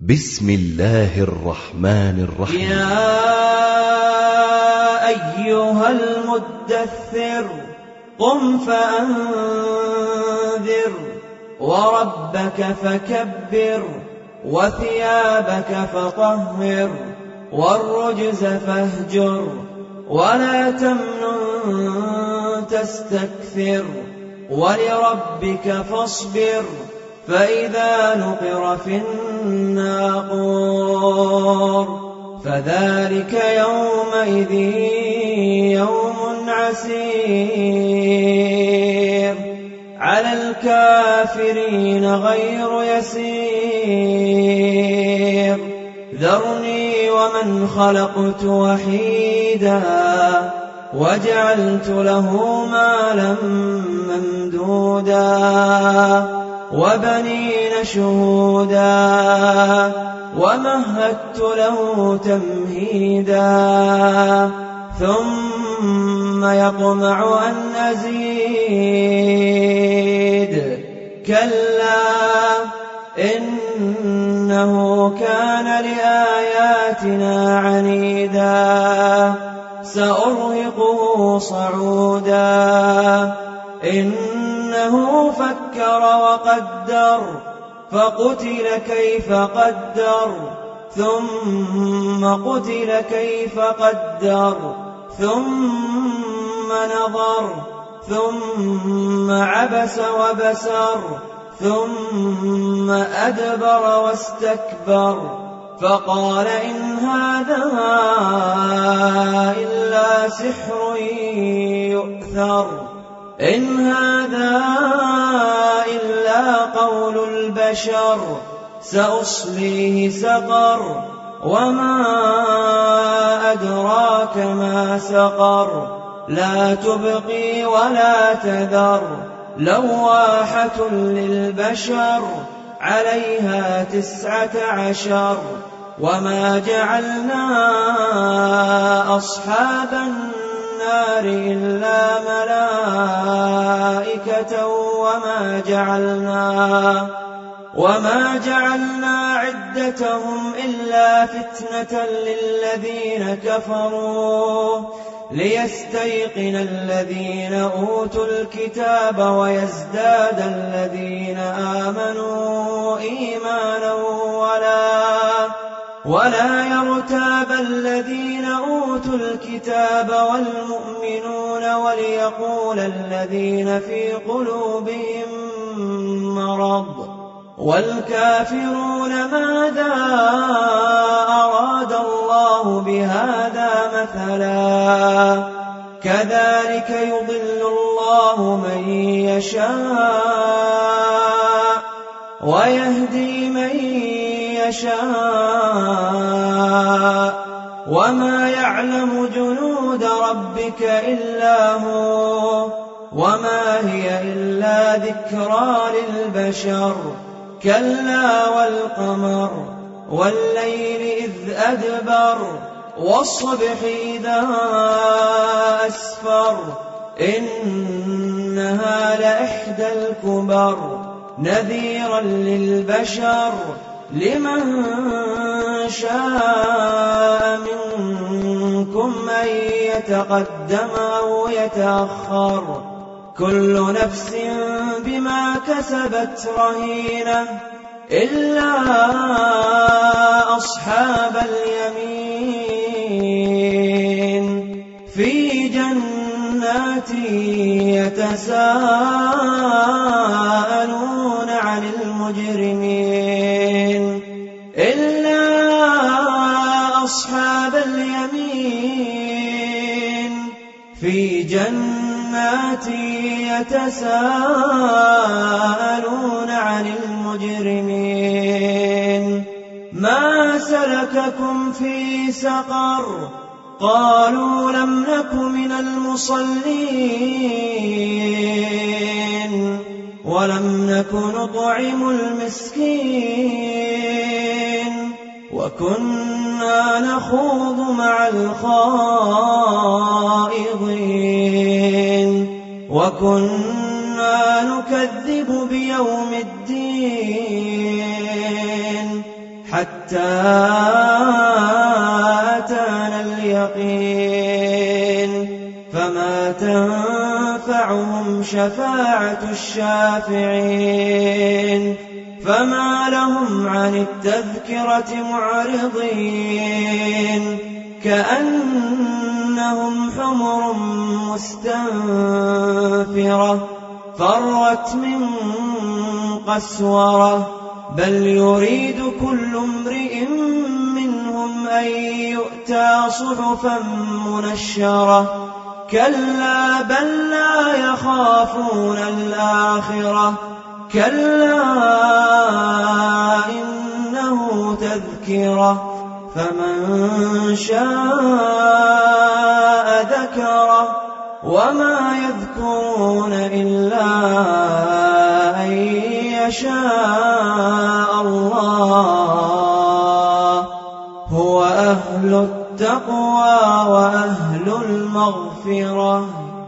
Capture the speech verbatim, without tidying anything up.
بسم الله الرحمن الرحيم. يا أيها المدثر قم فأنذر وربك فكبر وثيابك فطهر والرجز فاهجر ولا تمنن تستكثر ولربك فاصبر فإذا نقر في الناقور فذلك يومئذ يوم عسير على الكافرين غير يسير ذرني ومن خلقت وحيدا وجعلت له مالا ممدودا وبنين شهودا ومهدت له تمهيدا ثم يطمع أن أزيد كلا إنه كان لآياتنا عنيدا سأرهقه صعودا إنه فكر وقدر فقتل كيف قدر ثم قتل كيف قدر ثم نظر ثم عبس وبسر ثم أدبر واستكبر فقال إن هذا إلا سحر يؤثر إن هذا إلا قول البشر سأصليه سقر وما أدراك ما سقر لا تبقي ولا تذر لواحة للبشر عليها تسعة عشر وما جعلنا أصحاب النار إلا ملائكة وما جعلنا وما جعلنا عدتهم إلا فتنة للذين كفروا ليستيقن الذين أوتوا الكتاب ويزداد الذين آمنوا إيمانا ولا ولا يرتاب الذين أوتوا الكتاب والمؤمنون وليقول الذين في قلوبهم مرض والكافرون ماذا أراد الله بهذا مثلا كذلك يضل الله من يشاء ويهدي من يشاء وما يعلم جنود ربك إلا هو وما هي إلا ذكرى للبشر كلا والقمر والليل إذ أدبر والصبح إذا أسفر إنها لإحدى الكبر نذيرا للبشر لمن شاء منكم أن يتقدم أو يتأخر كل نفس بما كسبت رهينة إلا أصحاب اليمين في جنات يتساءلون عن المجرمين إلا أصحاب اليمين في جنات يتساءلون عن المجرمين ما سلككم في سقر قالوا لم نك من المصلين ولم نك نطعم المسكين وكنا نخوض مع الخائضين وكنا نكذب بيوم الدين حتى أتانا اليقين فما تنفعهم شفاعة الشافعين فما لهم عن التذكرة معرضين كأنهم حمر مستنفرة فرت من قسورة بل يريد كل امرئ منهم أن يؤتى صحفا منشرة كلا بل لا يخافون الآخرة كلا إنه تذكرة فمن شاء ذكره وما يذكرون إلا أن يشاء الله هو أهل التقوى وأهل المغفرة.